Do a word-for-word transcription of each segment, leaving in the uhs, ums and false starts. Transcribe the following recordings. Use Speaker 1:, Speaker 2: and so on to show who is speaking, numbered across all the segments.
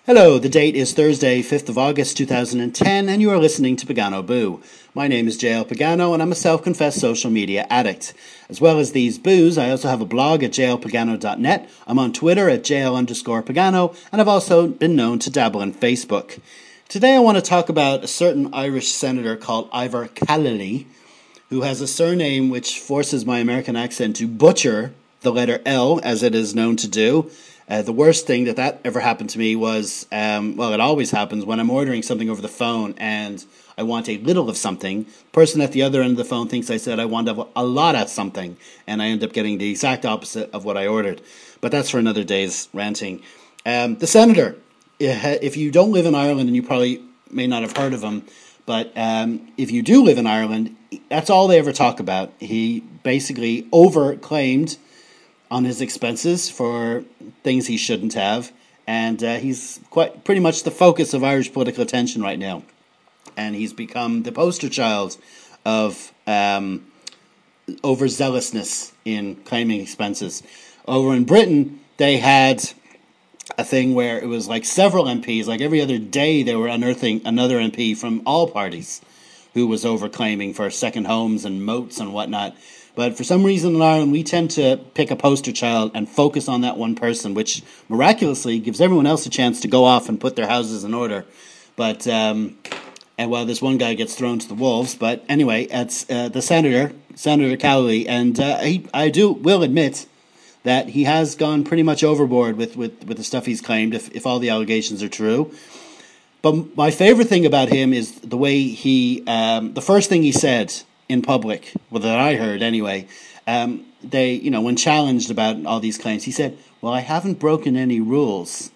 Speaker 1: Hello, the date is Thursday, fifth of August, two thousand ten, and you are listening to Pagano Boo. My name is J L Pagano, and I'm a self-confessed social media addict. As well as these boos, I also have a blog at j l pagano dot net. I'm on Twitter at jl underscore Pagano, and I've also been known to dabble in Facebook. Today I want to talk about a certain Irish senator called Ivor Callilly, who has a surname which forces my American accent to butcher the letter L, as it is known to do. Uh, the worst thing that that ever happened to me was, um, well, it always happens when I'm ordering something over the phone and I want a little of something. The person at the other end of the phone thinks I said I want a lot of something, and I end up getting the exact opposite of what I ordered. But that's for another day's ranting. Um, the senator, if you don't live in Ireland, and you probably may not have heard of him, but um, if you do live in Ireland, that's all they ever talk about. He basically overclaimed on his expenses for things he shouldn't have, and uh, he's quite pretty much the focus of Irish political attention right now, and he's become the poster child of um, overzealousness in claiming expenses. Over in Britain, they had a thing where it was like several M Ps, like every other day they were unearthing another M P from all parties who was overclaiming for second homes and moats and whatnot. But for some reason in Ireland, we tend to pick a poster child and focus on that one person, which miraculously gives everyone else a chance to go off and put their houses in order. But, um, and well, this one guy gets thrown to the wolves. But anyway, it's uh, the senator, Senator Callilly, and uh, he, I do will admit that he has gone pretty much overboard with, with, with the stuff he's claimed, if, if all the allegations are true. But my favorite thing about him is the way he, um, the first thing he said in public, well, that I heard anyway, um, they, you know, when challenged about all these claims, he said, well, I haven't broken any rules.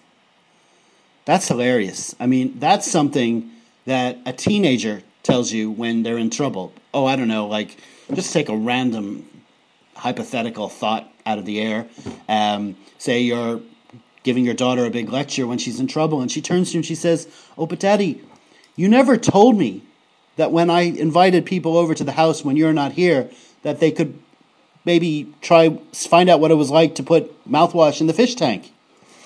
Speaker 1: That's hilarious. I mean, that's something that a teenager tells you when they're in trouble. Oh, I don't know, like, just take a random hypothetical thought out of the air. Um, say you're giving your daughter a big lecture when she's in trouble, and she turns to you and she says, oh, but Daddy, you never told me that when I invited people over to the house when you're not here, that they could maybe try find out what it was like to put mouthwash in the fish tank.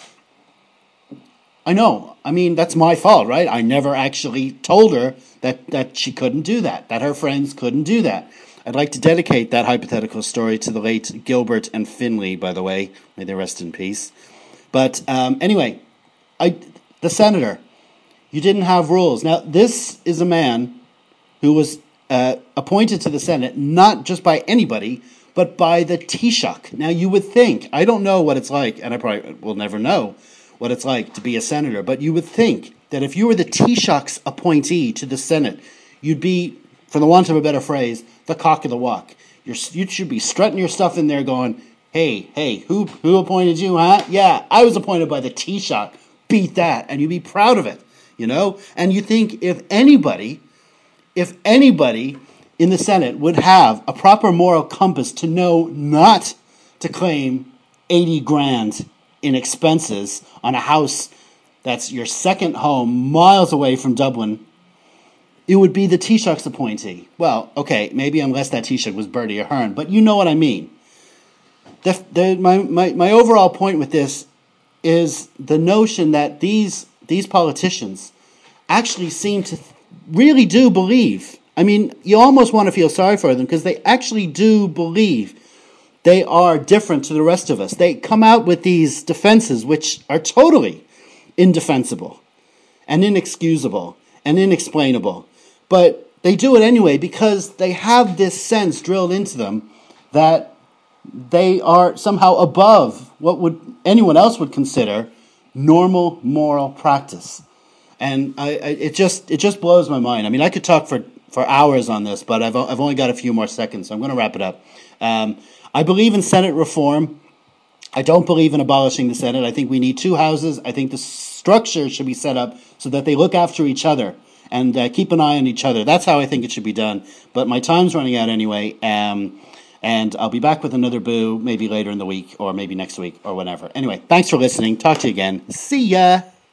Speaker 1: I know. I mean, that's my fault, right? I never actually told her that, that she couldn't do that, that her friends couldn't do that. I'd like to dedicate that hypothetical story to the late Gilbert and Finley, by the way. May they rest in peace. But um, anyway, I, the senator, you didn't have rules. Now, this is a man who was uh, appointed to the Senate not just by anybody, but by the Taoiseach. Now, you would think, I don't know what it's like, and I probably will never know what it's like to be a senator, but you would think that if you were the Taoiseach's appointee to the Senate, you'd be, for the want of a better phrase, the cock of the walk. You're, you should be strutting your stuff in there going, hey, hey, who who appointed you, huh? Yeah, I was appointed by the Taoiseach. Beat that. And you'd be proud of it, you know? And you think if anybody... If anybody in the Senate would have a proper moral compass to know not to claim eighty grand in expenses on a house that's your second home miles away from Dublin, it would be the Taoiseach's appointee. Well, okay, maybe unless that Taoiseach was Bertie Ahern, but you know what I mean. The, the, my, my, my overall point with this is the notion that these these politicians actually seem to really do believe. I mean, you almost want to feel sorry for them because they actually do believe they are different to the rest of us. They come out with these defenses which are totally indefensible and inexcusable and inexplainable. But they do it anyway because they have this sense drilled into them that they are somehow above what would anyone else would consider normal moral practice. And I, I, it just it just blows my mind. I mean, I could talk for, for hours on this, but I've I've only got a few more seconds, so I'm going to wrap it up. Um, I believe in Senate reform. I don't believe in abolishing the Senate. I think we need two houses. I think the structure should be set up so that they look after each other and uh, keep an eye on each other. That's how I think it should be done. But my time's running out anyway, um, and I'll be back with another boo maybe later in the week or maybe next week or whenever. Anyway, thanks for listening. Talk to you again. See ya.